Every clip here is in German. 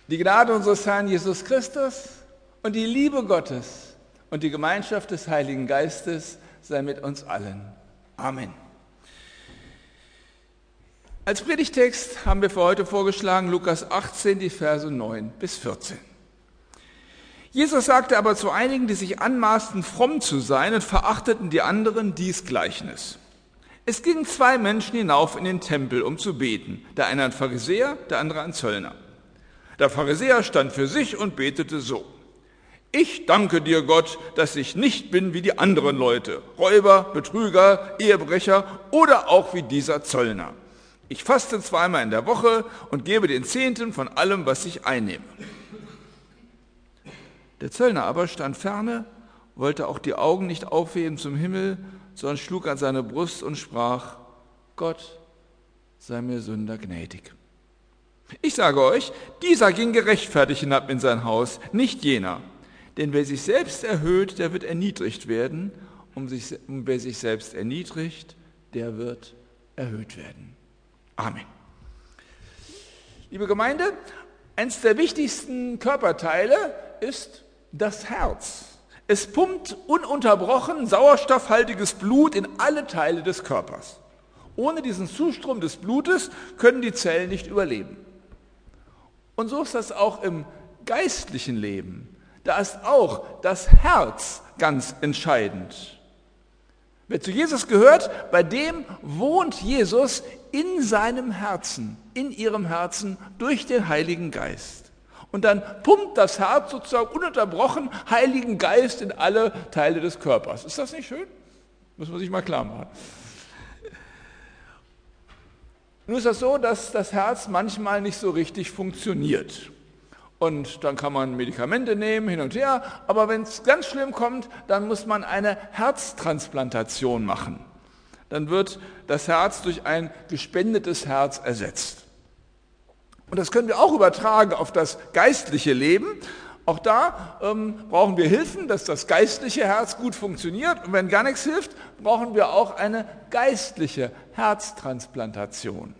Die Gnade unseres Herrn Jesus Christus und die Liebe Gottes und die Gemeinschaft des Heiligen Geistes sei mit uns allen. Amen. Als Predigtext haben wir für heute vorgeschlagen Lukas 18, die Verse 9 bis 14. Jesus sagte aber zu einigen, die sich anmaßten, fromm zu sein und verachteten die anderen, dies Gleichnis. Es gingen zwei Menschen hinauf in den Tempel, um zu beten, der eine ein Pharisäer, der andere ein Zöllner. Der Pharisäer stand für sich und betete so: Ich danke dir, Gott, dass ich nicht bin wie die anderen Leute, Räuber, Betrüger, Ehebrecher oder auch wie dieser Zöllner. Ich faste zweimal in der Woche und gebe den Zehnten von allem, was ich einnehme. Der Zöllner aber stand ferne, wollte auch die Augen nicht aufheben zum Himmel, sondern schlug an seine Brust und sprach: Gott, sei mir Sünder gnädig. Ich sage euch, dieser ging gerechtfertigt hinab in sein Haus, nicht jener. Denn wer sich selbst erhöht, der wird erniedrigt werden, und wer sich selbst erniedrigt, der wird erhöht werden. Amen. Liebe Gemeinde, eines der wichtigsten Körperteile ist das Herz. Es pumpt ununterbrochen sauerstoffhaltiges Blut in alle Teile des Körpers. Ohne diesen Zustrom des Blutes können die Zellen nicht überleben. Und so ist das auch im geistlichen Leben. Da ist auch das Herz ganz entscheidend. Wer zu Jesus gehört, bei dem wohnt Jesus in seinem Herzen, in ihrem Herzen durch den Heiligen Geist. Und dann pumpt das Herz sozusagen ununterbrochen Heiligen Geist in alle Teile des Körpers. Ist das nicht schön? Muss man sich mal klar machen. Nun ist das so, dass das Herz manchmal nicht so richtig funktioniert. Und dann kann man Medikamente nehmen, hin und her, aber wenn es ganz schlimm kommt, dann muss man eine Herztransplantation machen. Dann wird das Herz durch ein gespendetes Herz ersetzt. Und das können wir auch übertragen auf das geistliche Leben. Auch da brauchen wir Hilfen, dass das geistliche Herz gut funktioniert. Und wenn gar nichts hilft, brauchen wir auch eine geistliche Herztransplantation.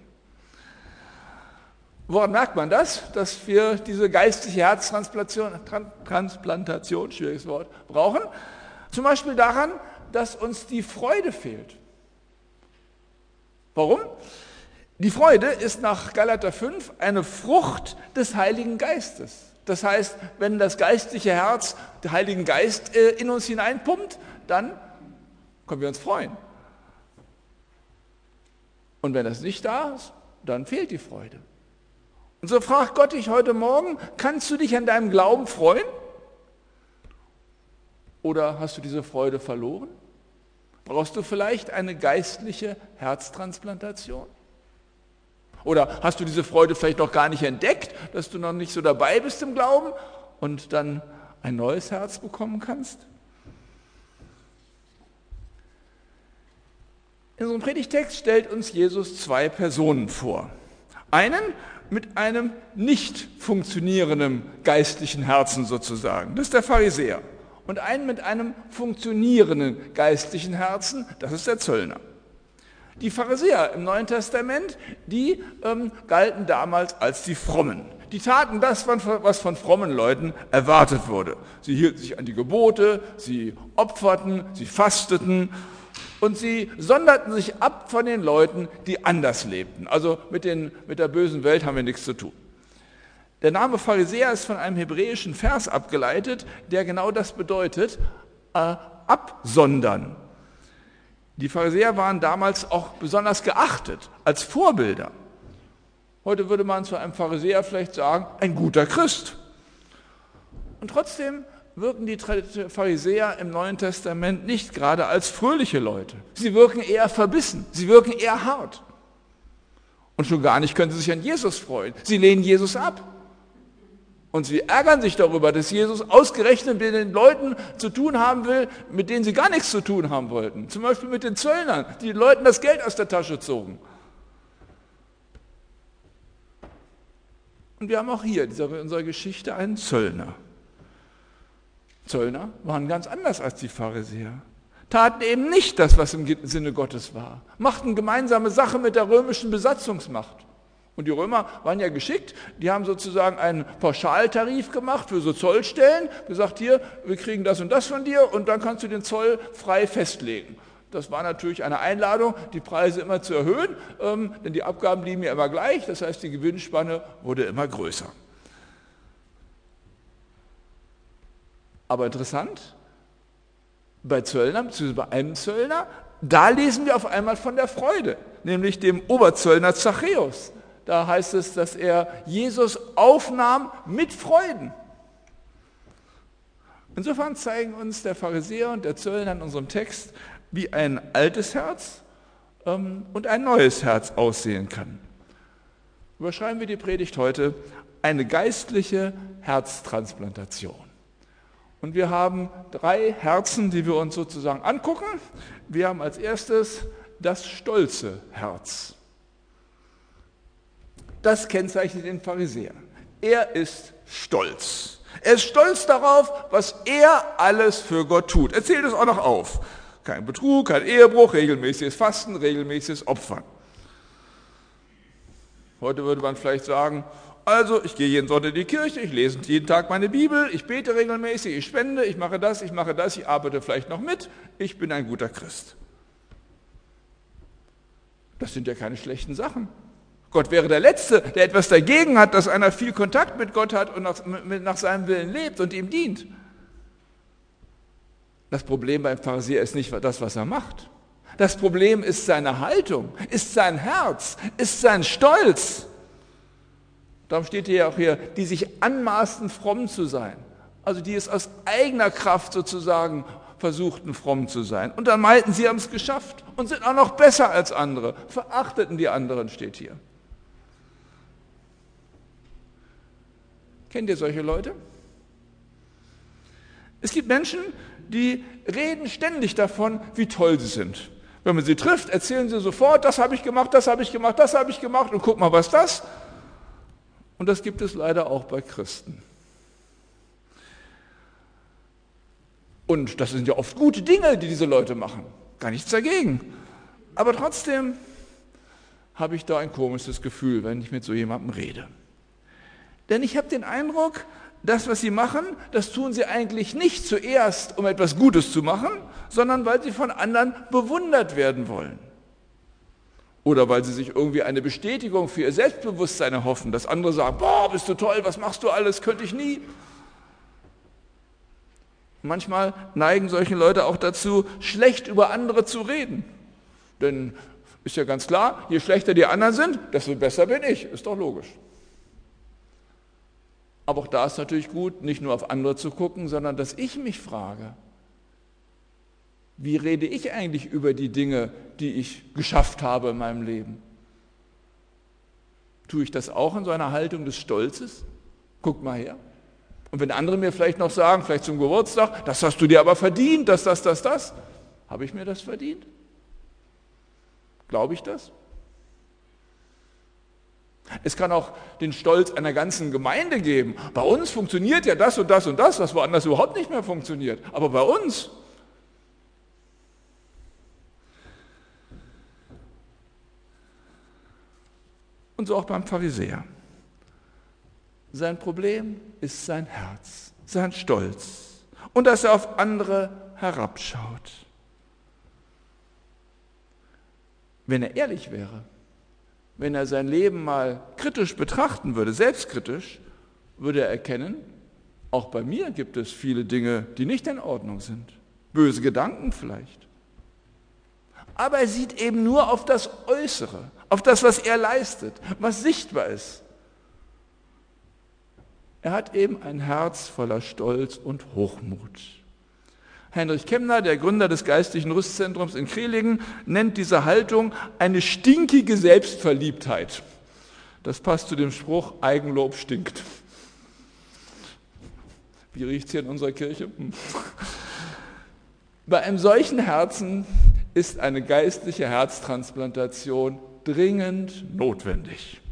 Woran merkt man das, dass wir diese geistliche Herztransplantation, schwieriges Wort, brauchen? Zum Beispiel daran, dass uns die Freude fehlt. Warum? Die Freude ist nach Galater 5 eine Frucht des Heiligen Geistes. Das heißt, wenn das geistliche Herz den Heiligen Geist in uns hineinpumpt, dann können wir uns freuen. Und wenn das nicht da ist, dann fehlt die Freude. Und so fragt Gott dich heute Morgen: Kannst du dich an deinem Glauben freuen? Oder hast du diese Freude verloren? Brauchst du vielleicht eine geistliche Herztransplantation? Oder hast du diese Freude vielleicht noch gar nicht entdeckt, dass du noch nicht so dabei bist im Glauben und dann ein neues Herz bekommen kannst? In unserem Predigtext stellt uns Jesus zwei Personen vor. Einen mit einem nicht funktionierenden geistlichen Herzen sozusagen, das ist der Pharisäer. Und einen mit einem funktionierenden geistlichen Herzen, das ist der Zöllner. Die Pharisäer im Neuen Testament, die galten damals als die Frommen. Die taten das, was von frommen Leuten erwartet wurde. Sie hielten sich an die Gebote, sie opferten, sie fasteten und sie sonderten sich ab von den Leuten, die anders lebten. Also mit der bösen Welt haben wir nichts zu tun. Der Name Pharisäer ist von einem hebräischen Vers abgeleitet, der genau das bedeutet: absondern. Die Pharisäer waren damals auch besonders geachtet als Vorbilder. Heute würde man zu einem Pharisäer vielleicht sagen, ein guter Christ. Und trotzdem wirken die Pharisäer im Neuen Testament nicht gerade als fröhliche Leute. Sie wirken eher verbissen, sie wirken eher hart. Und schon gar nicht können sie sich an Jesus freuen. Sie lehnen Jesus ab. Und sie ärgern sich darüber, dass Jesus ausgerechnet mit den Leuten zu tun haben will, mit denen sie gar nichts zu tun haben wollten. Zum Beispiel mit den Zöllnern, die den Leuten das Geld aus der Tasche zogen. Und wir haben auch hier in unserer Geschichte einen Zöllner. Zöllner waren ganz anders als die Pharisäer. Taten eben nicht das, was im Sinne Gottes war. Machten gemeinsame Sache mit der römischen Besatzungsmacht. Und die Römer waren ja geschickt, die haben sozusagen einen Pauschaltarif gemacht für so Zollstellen, gesagt, hier, wir kriegen das und das von dir und dann kannst du den Zoll frei festlegen. Das war natürlich eine Einladung, die Preise immer zu erhöhen, denn die Abgaben blieben ja immer gleich, das heißt, die Gewinnspanne wurde immer größer. Aber interessant, bei Zöllnern, beziehungsweise bei einem Zöllner, da lesen wir auf einmal von der Freude, nämlich dem Oberzöllner Zachäus. Da heißt es, dass er Jesus aufnahm mit Freuden. Insofern zeigen uns der Pharisäer und der Zöllner in unserem Text, wie ein altes Herz und ein neues Herz aussehen kann. Überschreiben wir die Predigt heute, eine geistliche Herztransplantation. Und wir haben 3 Herzen, die wir uns sozusagen angucken. Wir haben als erstes das stolze Herz. Das kennzeichnet den Pharisäer. Er ist stolz. Er ist stolz darauf, was er alles für Gott tut. Er zählt es auch noch auf. Kein Betrug, kein Ehebruch, regelmäßiges Fasten, regelmäßiges Opfern. Heute würde man vielleicht sagen, also ich gehe jeden Sonntag in die Kirche, ich lese jeden Tag meine Bibel, ich bete regelmäßig, ich spende, ich mache das, ich arbeite vielleicht noch mit, ich bin ein guter Christ. Das sind ja keine schlechten Sachen. Gott wäre der Letzte, der etwas dagegen hat, dass einer viel Kontakt mit Gott hat und nach seinem Willen lebt und ihm dient. Das Problem beim Pharisäer ist nicht das, was er macht. Das Problem ist seine Haltung, ist sein Herz, ist sein Stolz. Darum steht hier auch hier, die sich anmaßen, fromm zu sein. Also die es aus eigener Kraft sozusagen versuchten, fromm zu sein. Und dann meinten, sie haben es geschafft und sind auch noch besser als andere. Verachteten die anderen, steht hier. Kennt ihr solche Leute? Es gibt Menschen, die reden ständig davon, wie toll sie sind. Wenn man sie trifft, erzählen sie sofort, das habe ich gemacht, das habe ich gemacht, das habe ich gemacht und guck mal, was das. Und das gibt es leider auch bei Christen. Und das sind ja oft gute Dinge, die diese Leute machen. Gar nichts dagegen. Aber trotzdem habe ich da ein komisches Gefühl, wenn ich mit so jemandem rede. Denn ich habe den Eindruck, das, was sie machen, das tun sie eigentlich nicht zuerst, um etwas Gutes zu machen, sondern weil sie von anderen bewundert werden wollen. Oder weil sie sich irgendwie eine Bestätigung für ihr Selbstbewusstsein erhoffen, dass andere sagen, boah, bist du toll, was machst du alles, könnte ich nie. Manchmal neigen solche Leute auch dazu, schlecht über andere zu reden. Denn ist ja ganz klar, je schlechter die anderen sind, desto besser bin ich, ist doch logisch. Aber auch da ist natürlich gut, nicht nur auf andere zu gucken, sondern dass ich mich frage, wie rede ich eigentlich über die Dinge, die ich geschafft habe in meinem Leben? Tue ich das auch in so einer Haltung des Stolzes? Guck mal her. Und wenn andere mir vielleicht noch sagen, vielleicht zum Geburtstag, das hast du dir aber verdient, das, habe ich mir das verdient? Glaube ich das? Es kann auch den Stolz einer ganzen Gemeinde geben. Bei uns funktioniert ja das und das und das, was woanders überhaupt nicht mehr funktioniert. Aber bei uns. Und so auch beim Pharisäer. Sein Problem ist sein Herz, sein Stolz und dass er auf andere herabschaut. Wenn er ehrlich wäre, wenn er sein Leben mal kritisch betrachten würde, selbstkritisch, würde er erkennen, auch bei mir gibt es viele Dinge, die nicht in Ordnung sind. Böse Gedanken vielleicht. Aber er sieht eben nur auf das Äußere, auf das, was er leistet, was sichtbar ist. Er hat eben ein Herz voller Stolz und Hochmut. Heinrich Kemmner, der Gründer des Geistlichen Rüstzentrums in Krehlingen, nennt diese Haltung eine stinkige Selbstverliebtheit. Das passt zu dem Spruch, Eigenlob stinkt. Wie riecht es hier in unserer Kirche? Bei einem solchen Herzen ist eine geistliche Herztransplantation dringend notwendig.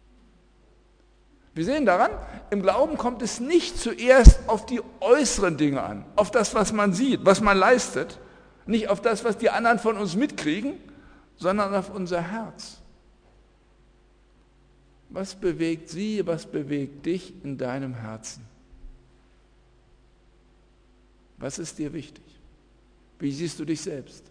Wir sehen daran, im Glauben kommt es nicht zuerst auf die äußeren Dinge an, auf das, was man sieht, was man leistet, nicht auf das, was die anderen von uns mitkriegen, sondern auf unser Herz. Was bewegt sie, was bewegt dich in deinem Herzen? Was ist dir wichtig? Wie siehst du dich selbst?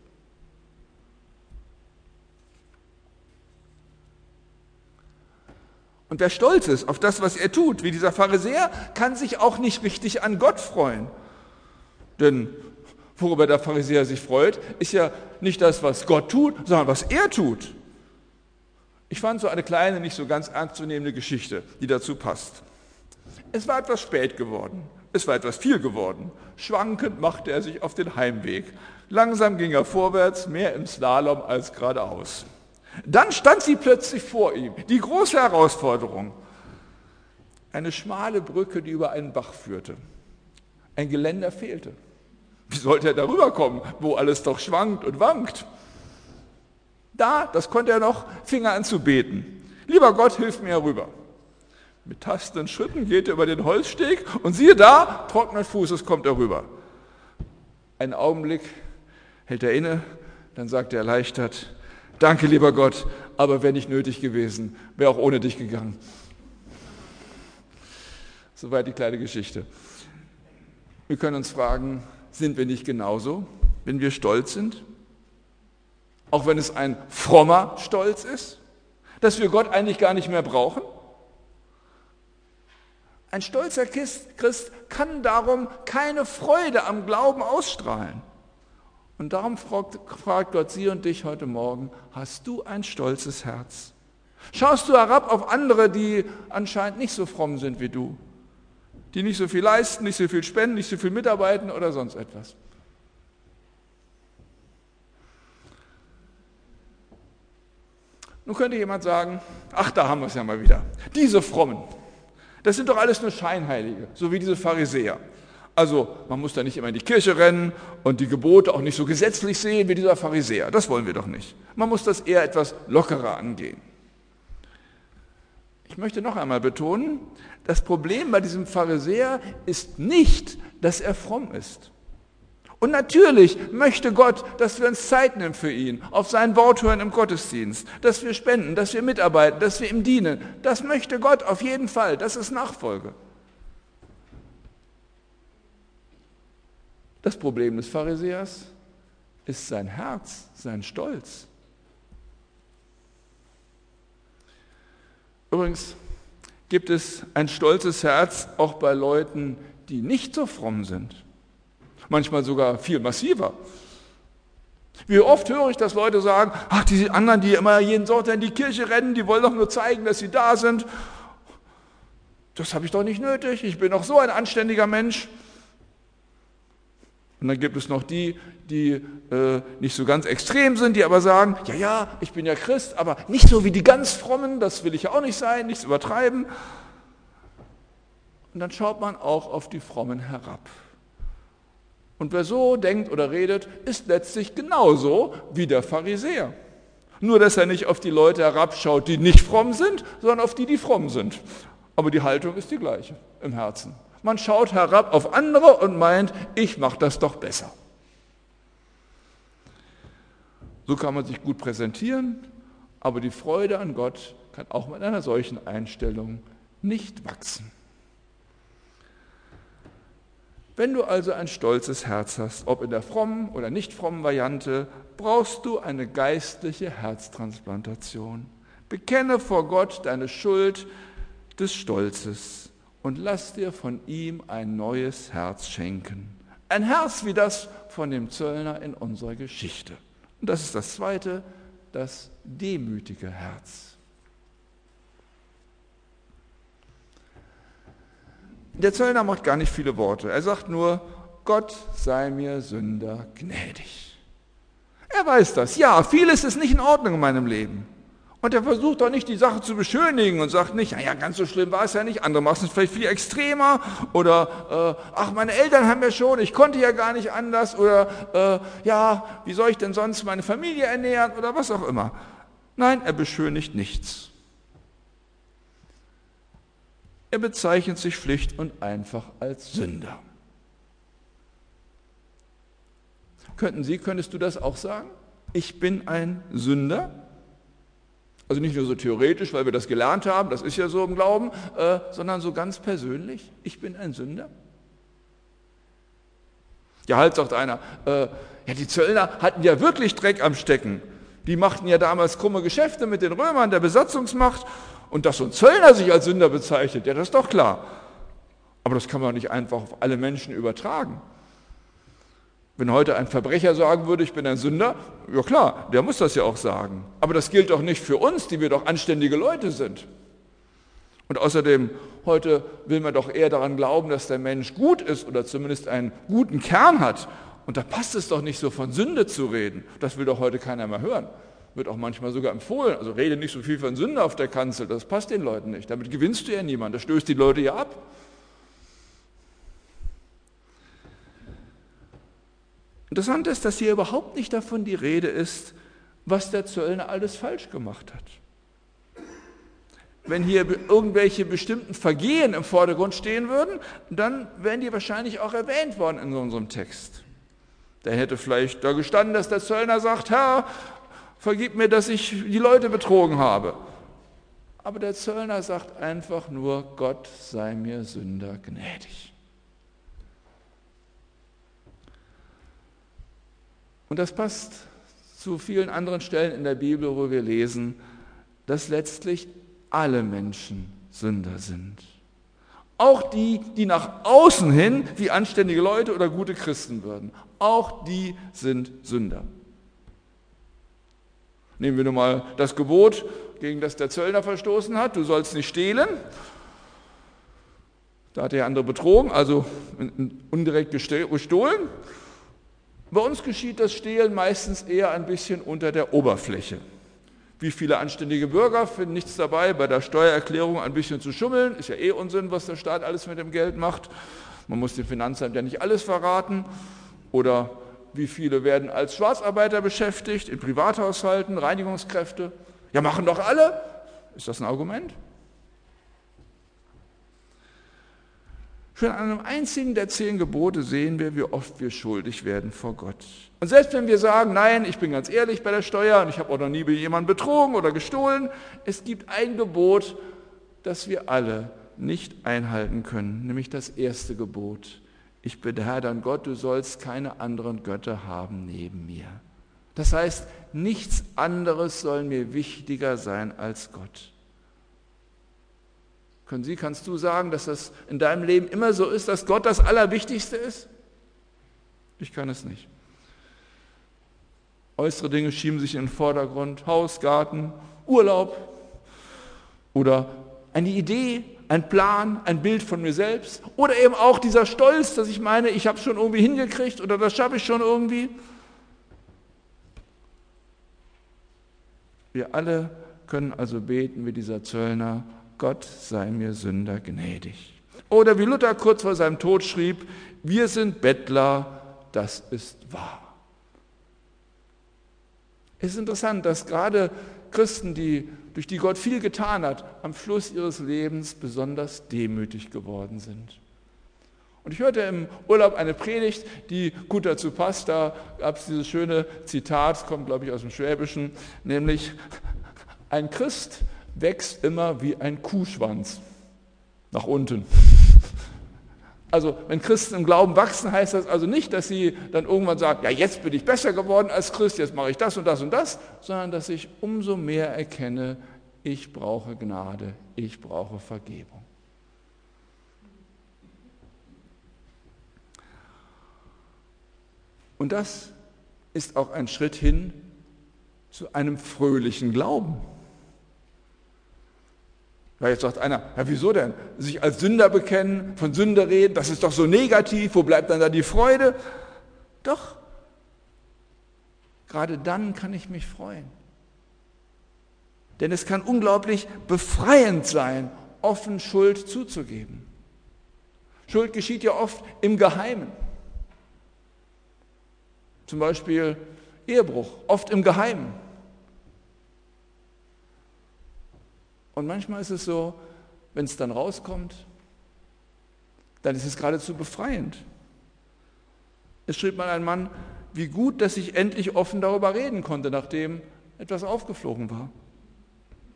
Und wer stolz ist auf das, was er tut, wie dieser Pharisäer, kann sich auch nicht richtig an Gott freuen. Denn worüber der Pharisäer sich freut, ist ja nicht das, was Gott tut, sondern was er tut. Ich fand so eine kleine, nicht so ganz ernstzunehmende Geschichte, die dazu passt. Es war etwas spät geworden. Es war etwas viel geworden. Schwankend machte er sich auf den Heimweg. Langsam ging er vorwärts, mehr im Slalom als geradeaus. Dann stand sie plötzlich vor ihm, die große Herausforderung. Eine schmale Brücke, die über einen Bach führte. Ein Geländer fehlte. Wie sollte er darüber kommen, wo alles doch schwankt und wankt? Das konnte er noch, fing er an zu beten. Lieber Gott, hilf mir herüber. Mit tastenden Schritten geht er über den Holzsteg und siehe da, trockenen Fußes kommt er rüber. Einen Augenblick hält er inne, dann sagt er erleichtert, danke, lieber Gott, aber wäre nicht nötig gewesen, wäre auch ohne dich gegangen. Soweit die kleine Geschichte. Wir können uns fragen, sind wir nicht genauso, wenn wir stolz sind? Auch wenn es ein frommer Stolz ist, dass wir Gott eigentlich gar nicht mehr brauchen? Ein stolzer Christ kann darum keine Freude am Glauben ausstrahlen. Und darum fragt Gott Sie und dich heute Morgen, hast du ein stolzes Herz? Schaust du herab auf andere, die anscheinend nicht so fromm sind wie du, die nicht so viel leisten, nicht so viel spenden, nicht so viel mitarbeiten oder sonst etwas? Nun könnte jemand sagen, ach, da haben wir es ja mal wieder. Diese Frommen, das sind doch alles nur Scheinheilige, so wie diese Pharisäer. Also man muss da nicht immer in die Kirche rennen und die Gebote auch nicht so gesetzlich sehen wie dieser Pharisäer. Das wollen wir doch nicht. Man muss das eher etwas lockerer angehen. Ich möchte noch einmal betonen, das Problem bei diesem Pharisäer ist nicht, dass er fromm ist. Und natürlich möchte Gott, dass wir uns Zeit nehmen für ihn, auf sein Wort hören im Gottesdienst, dass wir spenden, dass wir mitarbeiten, dass wir ihm dienen. Das möchte Gott auf jeden Fall, das ist Nachfolge. Das Problem des Pharisäers ist sein Herz, sein Stolz. Übrigens gibt es ein stolzes Herz auch bei Leuten, die nicht so fromm sind. Manchmal sogar viel massiver. Wie oft höre ich, dass Leute sagen, ach, diese anderen, die immer jeden Sonntag in die Kirche rennen, die wollen doch nur zeigen, dass sie da sind. Das habe ich doch nicht nötig, ich bin doch so ein anständiger Mensch. Und dann gibt es noch die nicht so ganz extrem sind, die aber sagen, ja, ich bin ja Christ, aber nicht so wie die ganz Frommen, das will ich ja auch nicht sein, nichts übertreiben. Und dann schaut man auch auf die Frommen herab. Und wer so denkt oder redet, ist letztlich genauso wie der Pharisäer. Nur, dass er nicht auf die Leute herabschaut, die nicht fromm sind, sondern auf die, die fromm sind. Aber die Haltung ist die gleiche im Herzen. Man schaut herab auf andere und meint, ich mache das doch besser. So kann man sich gut präsentieren, aber die Freude an Gott kann auch mit einer solchen Einstellung nicht wachsen. Wenn du also ein stolzes Herz hast, ob in der frommen oder nicht frommen Variante, brauchst du eine geistliche Herztransplantation. Bekenne vor Gott deine Schuld des Stolzes und lass dir von ihm ein neues Herz schenken. Ein Herz wie das von dem Zöllner in unserer Geschichte. Und das ist das Zweite, das demütige Herz. Der Zöllner macht gar nicht viele Worte. Er sagt nur, Gott sei mir Sünder gnädig. Er weiß das. Ja, vieles ist nicht in Ordnung in meinem Leben. Und er versucht doch nicht, die Sache zu beschönigen und sagt nicht, naja, ganz so schlimm war es ja nicht, andere machen es vielleicht viel extremer oder ach, meine Eltern haben ja schon, ich konnte ja gar nicht anders oder ja, wie soll ich denn sonst meine Familie ernähren oder was auch immer. Nein, er beschönigt nichts. Er bezeichnet sich schlicht und einfach als Sünder. Könntest du das auch sagen? Ich bin ein Sünder? Also nicht nur so theoretisch, weil wir das gelernt haben, das ist ja so im Glauben, sondern so ganz persönlich, ich bin ein Sünder. Ja, halt, sagt einer, ja, die Zöllner hatten ja wirklich Dreck am Stecken. Die machten ja damals krumme Geschäfte mit den Römern, der Besatzungsmacht. Und dass so ein Zöllner sich als Sünder bezeichnet, ja, das ist doch klar. Aber das kann man nicht einfach auf alle Menschen übertragen. Wenn heute ein Verbrecher sagen würde, ich bin ein Sünder, ja klar, der muss das ja auch sagen. Aber das gilt doch nicht für uns, die wir doch anständige Leute sind. Und außerdem, heute will man doch eher daran glauben, dass der Mensch gut ist oder zumindest einen guten Kern hat. Und da passt es doch nicht so, von Sünde zu reden. Das will doch heute keiner mehr hören. Wird auch manchmal sogar empfohlen. Also rede nicht so viel von Sünde auf der Kanzel, das passt den Leuten nicht. Damit gewinnst du ja niemanden, das stößt die Leute ja ab. Interessant ist, dass hier überhaupt nicht davon die Rede ist, was der Zöllner alles falsch gemacht hat. Wenn hier irgendwelche bestimmten Vergehen im Vordergrund stehen würden, dann wären die wahrscheinlich auch erwähnt worden in unserem Text. Da hätte vielleicht da gestanden, dass der Zöllner sagt, Herr, vergib mir, dass ich die Leute betrogen habe. Aber der Zöllner sagt einfach nur, Gott sei mir Sünder gnädig. Und das passt zu vielen anderen Stellen in der Bibel, wo wir lesen, dass letztlich alle Menschen Sünder sind. Auch die, die nach außen hin wie anständige Leute oder gute Christen würden. Auch die sind Sünder. Nehmen wir nun mal das Gebot, gegen das der Zöllner verstoßen hat, du sollst nicht stehlen. Da hat der andere betrogen, also indirekt gestohlen. Bei uns geschieht das Stehlen meistens eher ein bisschen unter der Oberfläche. Wie viele anständige Bürger finden nichts dabei, bei der Steuererklärung ein bisschen zu schummeln. Ist ja eh Unsinn, was der Staat alles mit dem Geld macht. Man muss dem Finanzamt ja nicht alles verraten. Oder wie viele werden als Schwarzarbeiter beschäftigt, in Privathaushalten, Reinigungskräfte. Ja, machen doch alle. Ist das ein Argument? Schon an einem einzigen der 10 Gebote sehen wir, wie oft wir schuldig werden vor Gott. Und selbst wenn wir sagen, nein, ich bin ganz ehrlich bei der Steuer und ich habe auch noch nie jemanden betrogen oder gestohlen, es gibt ein Gebot, das wir alle nicht einhalten können, nämlich das erste Gebot. Ich bin der Herr, dein Gott, du sollst keine anderen Götter haben neben mir. Das heißt, nichts anderes soll mir wichtiger sein als Gott. Kannst du sagen, dass das in deinem Leben immer so ist, dass Gott das Allerwichtigste ist? Ich kann es nicht. Äußere Dinge schieben sich in den Vordergrund, Haus, Garten, Urlaub oder eine Idee, ein Plan, ein Bild von mir selbst oder eben auch dieser Stolz, dass ich meine, ich habe es schon irgendwie hingekriegt oder das schaffe ich schon irgendwie. Wir alle können also beten wie dieser Zöllner, Gott sei mir Sünder gnädig. Oder wie Luther kurz vor seinem Tod schrieb, wir sind Bettler, das ist wahr. Es ist interessant, dass gerade Christen, durch die Gott viel getan hat, am Schluss ihres Lebens besonders demütig geworden sind. Und ich hörte im Urlaub eine Predigt, die gut dazu passt. Da gab es dieses schöne Zitat, das kommt, glaube ich, aus dem Schwäbischen, nämlich, ein Christ wächst immer wie ein Kuhschwanz nach unten. Also wenn Christen im Glauben wachsen, heißt das also nicht, dass sie dann irgendwann sagen, ja, jetzt bin ich besser geworden als Christ, jetzt mache ich das und das und das, sondern dass ich umso mehr erkenne, ich brauche Gnade, ich brauche Vergebung. Und das ist auch ein Schritt hin zu einem fröhlichen Glauben. Ja, jetzt sagt einer, ja, wieso denn? Sich als Sünder bekennen, von Sünde reden, das ist doch so negativ, wo bleibt dann da die Freude? Doch, gerade dann kann ich mich freuen. Denn es kann unglaublich befreiend sein, offen Schuld zuzugeben. Schuld geschieht ja oft im Geheimen. Zum Beispiel Ehebruch, oft im Geheimen. Und manchmal ist es so, wenn es dann rauskommt, dann ist es geradezu befreiend. Es schrieb mal ein Mann, wie gut, dass ich endlich offen darüber reden konnte, nachdem etwas aufgeflogen war.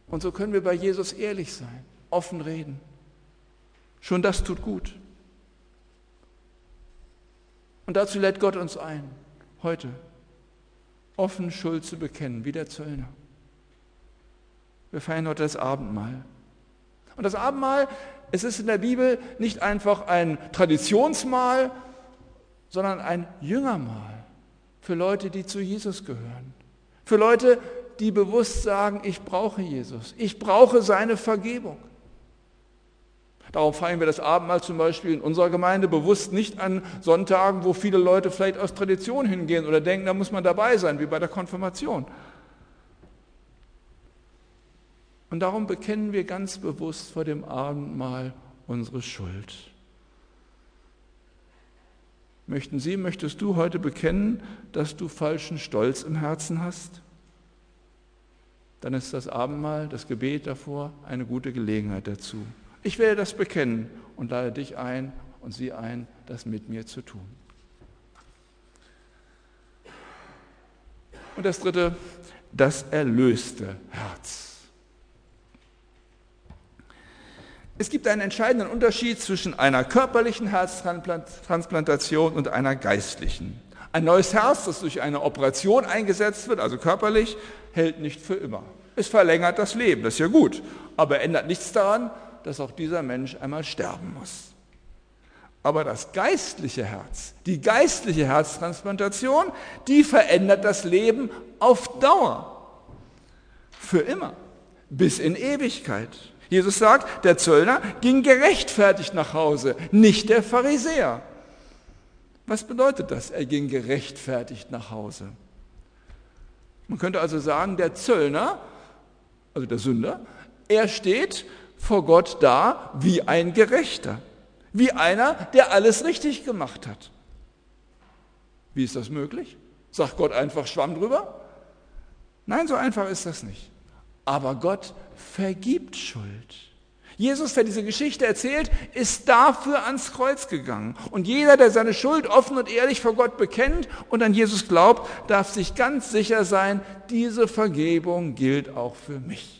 Und so können wir bei Jesus ehrlich sein, offen reden. Schon das tut gut. Und dazu lädt Gott uns ein, heute offen Schuld zu bekennen, wie der Zöllner. Wir feiern heute das Abendmahl. Und das Abendmahl, es ist in der Bibel nicht einfach ein Traditionsmahl, sondern ein Jüngermahl für Leute, die zu Jesus gehören. Für Leute, die bewusst sagen, ich brauche Jesus, ich brauche seine Vergebung. Darum feiern wir das Abendmahl zum Beispiel in unserer Gemeinde bewusst nicht an Sonntagen, wo viele Leute vielleicht aus Tradition hingehen oder denken, da muss man dabei sein, wie bei der Konfirmation. Und darum bekennen wir ganz bewusst vor dem Abendmahl unsere Schuld. Möchtest du heute bekennen, dass du falschen Stolz im Herzen hast? Dann ist das Abendmahl, das Gebet davor, eine gute Gelegenheit dazu. Ich werde das bekennen und lade dich ein und sie ein, das mit mir zu tun. Und das dritte, das erlöste Herz. Es gibt einen entscheidenden Unterschied zwischen einer körperlichen Herztransplantation und einer geistlichen. Ein neues Herz, das durch eine Operation eingesetzt wird, also körperlich, hält nicht für immer. Es verlängert das Leben, das ist ja gut, aber ändert nichts daran, dass auch dieser Mensch einmal sterben muss. Aber das geistliche Herz, die geistliche Herztransplantation, die verändert das Leben auf Dauer, für immer, bis in Ewigkeit. Jesus sagt, der Zöllner ging gerechtfertigt nach Hause, nicht der Pharisäer. Was bedeutet das? Er ging gerechtfertigt nach Hause. Man könnte also sagen, der Zöllner, also der Sünder, er steht vor Gott da wie ein Gerechter, wie einer, der alles richtig gemacht hat. Wie ist das möglich? Sagt Gott einfach Schwamm drüber? Nein, so einfach ist das nicht. Aber Gott vergibt Schuld. Jesus, der diese Geschichte erzählt, ist dafür ans Kreuz gegangen. Und jeder, der seine Schuld offen und ehrlich vor Gott bekennt und an Jesus glaubt, darf sich ganz sicher sein, diese Vergebung gilt auch für mich.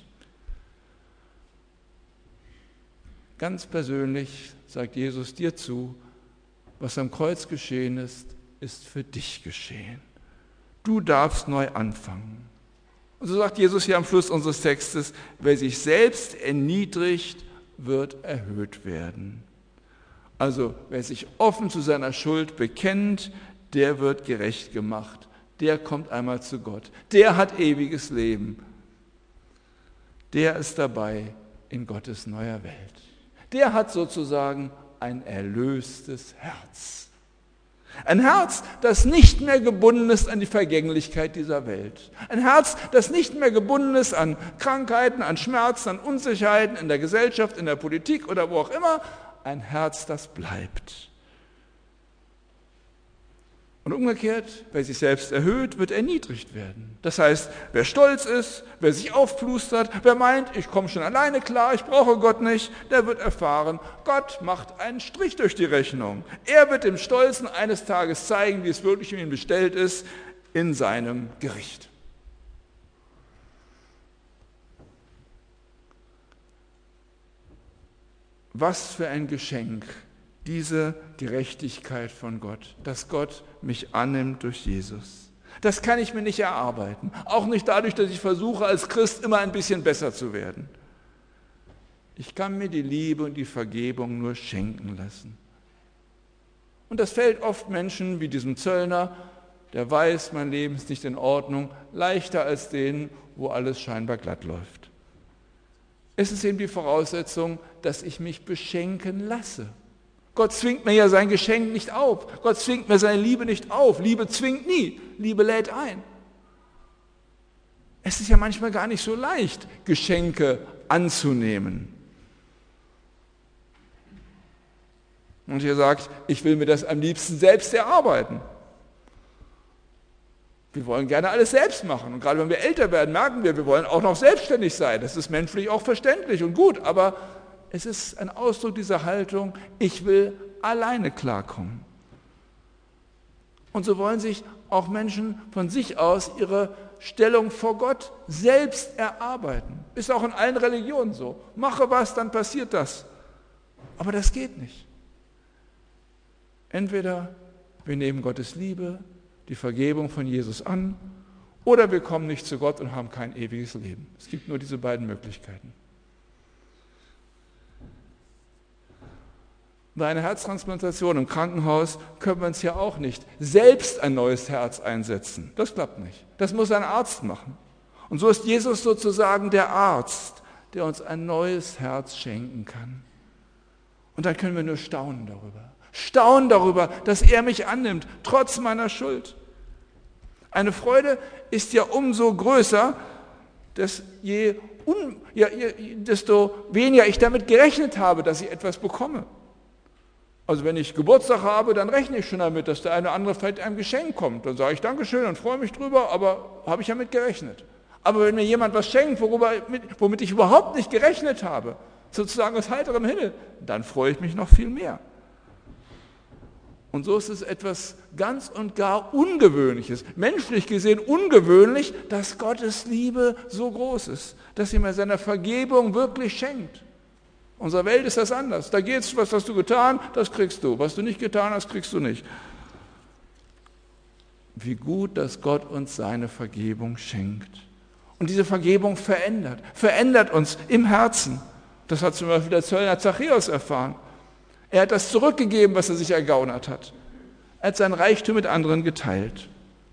Ganz persönlich sagt Jesus dir zu, was am Kreuz geschehen ist, ist für dich geschehen. Du darfst neu anfangen. Und so sagt Jesus hier am Schluss unseres Textes, wer sich selbst erniedrigt, wird erhöht werden. Also wer sich offen zu seiner Schuld bekennt, der wird gerecht gemacht. Der kommt einmal zu Gott. Der hat ewiges Leben. Der ist dabei in Gottes neuer Welt. Der hat sozusagen ein erlöstes Herz. Ein Herz, das nicht mehr gebunden ist an die Vergänglichkeit dieser Welt. Ein Herz, das nicht mehr gebunden ist an Krankheiten, an Schmerzen, an Unsicherheiten in der Gesellschaft, in der Politik oder wo auch immer. Ein Herz, das bleibt. Und umgekehrt, wer sich selbst erhöht, wird erniedrigt werden. Das heißt, wer stolz ist, wer sich aufplustert, wer meint, ich komme schon alleine klar, ich brauche Gott nicht, der wird erfahren, Gott macht einen Strich durch die Rechnung. Er wird dem Stolzen eines Tages zeigen, wie es wirklich um ihn bestellt ist, in seinem Gericht. Was für ein Geschenk, diese Gerechtigkeit von Gott, dass Gott mich annimmt durch Jesus. Das kann ich mir nicht erarbeiten. Auch nicht dadurch, dass ich versuche, als Christ immer ein bisschen besser zu werden. Ich kann mir die Liebe und die Vergebung nur schenken lassen. Und das fällt oft Menschen wie diesem Zöllner, der weiß, mein Leben ist nicht in Ordnung, leichter als denen, wo alles scheinbar glatt läuft. Es ist eben die Voraussetzung, dass ich mich beschenken lasse. Gott zwingt mir ja sein Geschenk nicht auf. Gott zwingt mir seine Liebe nicht auf. Liebe zwingt nie. Liebe lädt ein. Es ist ja manchmal gar nicht so leicht, Geschenke anzunehmen. Und ihr sagt, ich will mir das am liebsten selbst erarbeiten. Wir wollen gerne alles selbst machen. Und gerade wenn wir älter werden, merken wir wollen auch noch selbstständig sein. Das ist menschlich auch verständlich und gut, aber es ist ein Ausdruck dieser Haltung, ich will alleine klarkommen. Und so wollen sich auch Menschen von sich aus ihre Stellung vor Gott selbst erarbeiten. Ist auch in allen Religionen so. Mache was, dann passiert das. Aber das geht nicht. Entweder wir nehmen Gottes Liebe, die Vergebung von Jesus an, oder wir kommen nicht zu Gott und haben kein ewiges Leben. Es gibt nur diese beiden Möglichkeiten. Bei einer Herztransplantation im Krankenhaus können wir uns ja auch nicht selbst ein neues Herz einsetzen. Das klappt nicht. Das muss ein Arzt machen. Und so ist Jesus sozusagen der Arzt, der uns ein neues Herz schenken kann. Und dann können wir nur staunen darüber. Staunen darüber, dass er mich annimmt, trotz meiner Schuld. Eine Freude ist ja umso größer, desto weniger ich damit gerechnet habe, dass ich etwas bekomme. Also wenn ich Geburtstag habe, dann rechne ich schon damit, dass der eine oder andere vielleicht ein Geschenk kommt. Dann sage ich Dankeschön und freue mich drüber, aber habe ich damit gerechnet. Aber wenn mir jemand was schenkt, womit ich überhaupt nicht gerechnet habe, sozusagen aus heiterem Himmel, dann freue ich mich noch viel mehr. Und so ist es etwas ganz und gar Ungewöhnliches, menschlich gesehen ungewöhnlich, dass Gottes Liebe so groß ist, dass er mir seine Vergebung wirklich schenkt. In unserer Welt ist das anders. Da geht es, was hast du getan, das kriegst du. Was du nicht getan hast, kriegst du nicht. Wie gut, dass Gott uns seine Vergebung schenkt. Und diese Vergebung verändert uns im Herzen. Das hat zum Beispiel der Zöllner Zachäus erfahren. Er hat das zurückgegeben, was er sich ergaunert hat. Er hat sein Reichtum mit anderen geteilt.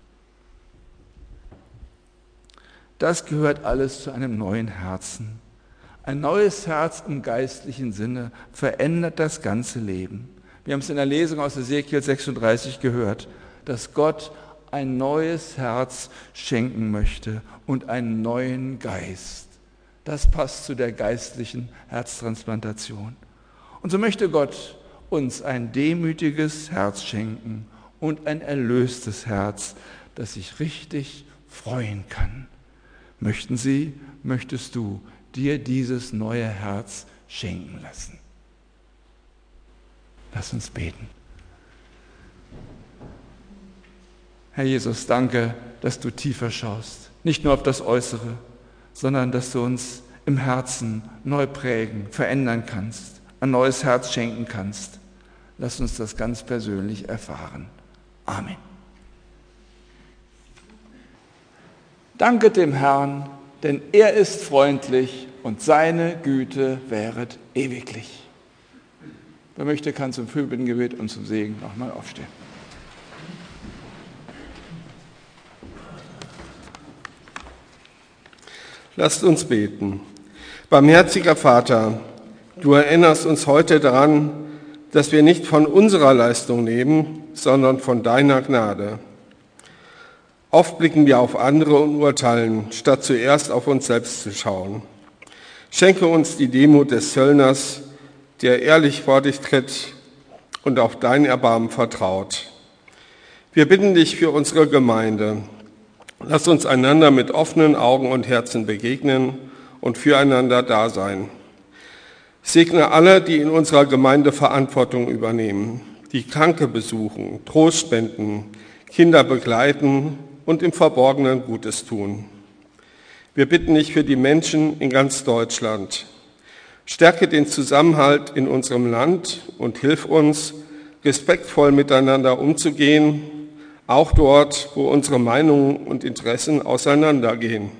Das gehört alles zu einem neuen Herzen. Ein neues Herz im geistlichen Sinne verändert das ganze Leben. Wir haben es in der Lesung aus Ezekiel 36 gehört, dass Gott ein neues Herz schenken möchte und einen neuen Geist. Das passt zu der geistlichen Herztransplantation. Und so möchte Gott uns ein demütiges Herz schenken und ein erlöstes Herz, das sich richtig freuen kann. Möchtest du dir dieses neue Herz schenken lassen? Lass uns beten. Herr Jesus, danke, dass du tiefer schaust. Nicht nur auf das Äußere, sondern dass du uns im Herzen neu prägen, verändern kannst, ein neues Herz schenken kannst. Lass uns das ganz persönlich erfahren. Amen. Danket dem Herrn, denn er ist freundlich und seine Güte währet ewiglich. Wer möchte, kann zum Fürbittengebet und zum Segen nochmal aufstehen. Lasst uns beten. Barmherziger Vater, du erinnerst uns heute daran, dass wir nicht von unserer Leistung leben, sondern von deiner Gnade. Oft blicken wir auf andere und urteilen, statt zuerst auf uns selbst zu schauen. Schenke uns die Demut des Zöllners, der ehrlich vor dich tritt und auf dein Erbarmen vertraut. Wir bitten dich für unsere Gemeinde. Lass uns einander mit offenen Augen und Herzen begegnen und füreinander da sein. Segne alle, die in unserer Gemeinde Verantwortung übernehmen, die Kranke besuchen, Trost spenden, Kinder begleiten und im Verborgenen Gutes tun. Wir bitten dich für die Menschen in ganz Deutschland. Stärke den Zusammenhalt in unserem Land und hilf uns, respektvoll miteinander umzugehen, auch dort, wo unsere Meinungen und Interessen auseinandergehen.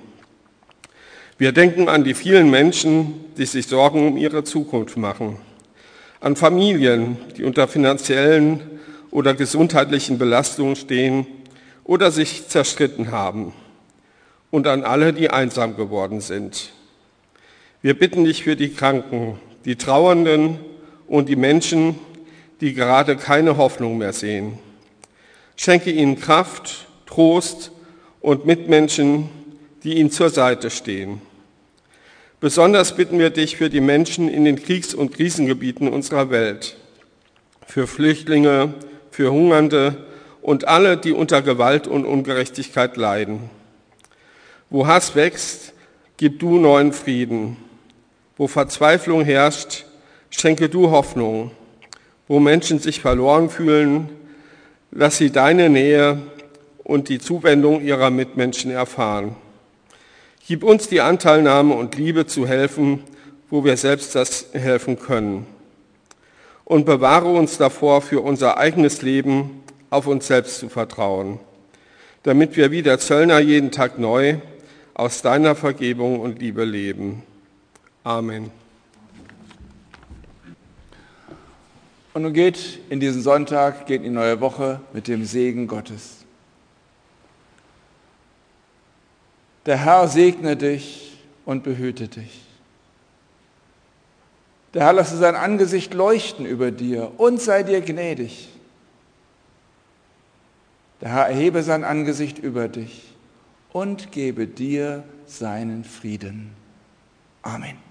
Wir denken an die vielen Menschen, die sich Sorgen um ihre Zukunft machen, an Familien, die unter finanziellen oder gesundheitlichen Belastungen stehen oder sich zerstritten haben, und an alle, die einsam geworden sind. Wir bitten dich für die Kranken, die Trauernden und die Menschen, die gerade keine Hoffnung mehr sehen. Schenke ihnen Kraft, Trost und Mitmenschen, die ihnen zur Seite stehen. Besonders bitten wir dich für die Menschen in den Kriegs- und Krisengebieten unserer Welt, für Flüchtlinge, für Hungernde und alle, die unter Gewalt und Ungerechtigkeit leiden. Wo Hass wächst, gib du neuen Frieden. Wo Verzweiflung herrscht, schenke du Hoffnung. Wo Menschen sich verloren fühlen, lass sie deine Nähe und die Zuwendung ihrer Mitmenschen erfahren. Gib uns die Anteilnahme und Liebe zu helfen, wo wir selbst das helfen können. Und bewahre uns davor, für unser eigenes Leben auf uns selbst zu vertrauen, damit wir wie der Zöllner jeden Tag neu aus deiner Vergebung und Liebe leben. Amen. Und nun geht in diesen Sonntag, geht in die neue Woche mit dem Segen Gottes. Der Herr segne dich und behüte dich. Der Herr lasse sein Angesicht leuchten über dir und sei dir gnädig. Der Herr erhebe sein Angesicht über dich und gebe dir seinen Frieden. Amen.